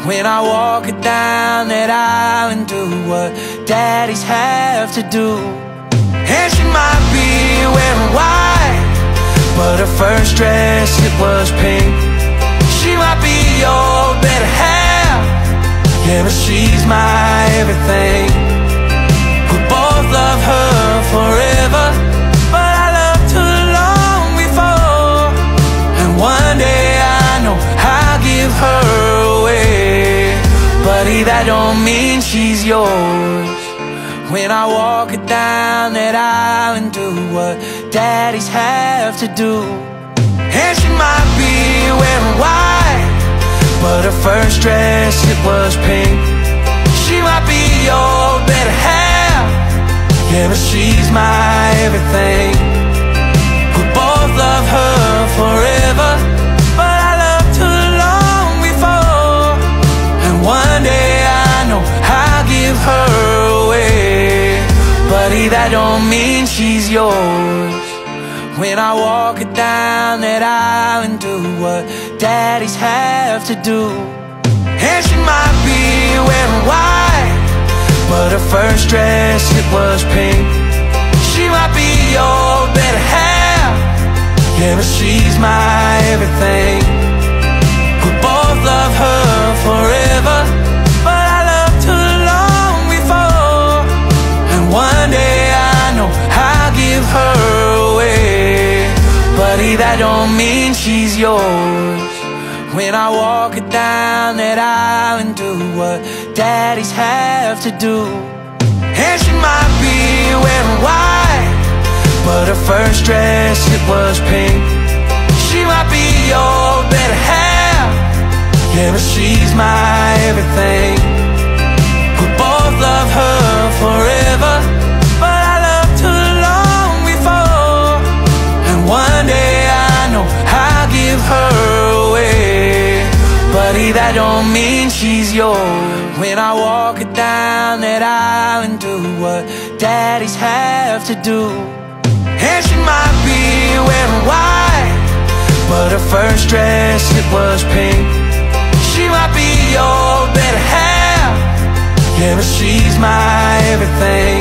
When I walk it down that aisle and do what daddies have to do. And she might be wearing white, but her first dress, it was pink. She might be your better half, yeah, but she's my everything. We both love her forever, but I loved her long before. And one day I know I'll give her away, buddy, that don't mean she's yours. When I walk it down that aisle and do what daddies have to do. And she might be wearing white, but her first dress, it was pink. She might be your better half, yeah, but she's my everything. We both love her forever, but I loved her long before. And one day I know I'll give her away, buddy, that don't mean she's yours. When I walk it down that aisle and do what daddies have to do. And she might be wearing white, but her first dress, it was pink. She might be your better half, yeah, but she's my everything. We both love her forever, but I loved her long before. And one day I know I'll give her away, buddy, that don't mean she's yours. When I walk it down that aisle and do what daddies have to do. And she might be wearing white, but her first dress, it was pink. She might be your better half, yeah, but she's my everything. We both love her forever, but I loved her long before. And one day I know I'll give her away, buddy, that don't mean she's yours. When I walk it down that aisle and do what daddies have to do. And she might be wearing white, but her first dress, it was pink. She might be your better half, yeah, but she's my everything.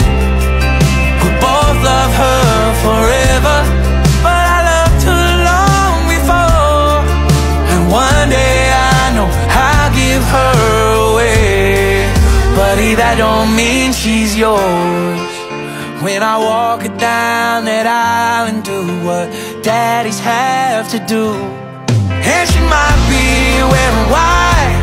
We both love her forever, but I loved her long before. And one day I know I'll give her away, buddy, that don't mean she's yours. When I walk it down that aisle and do what daddies have to do. And she might be wearing white,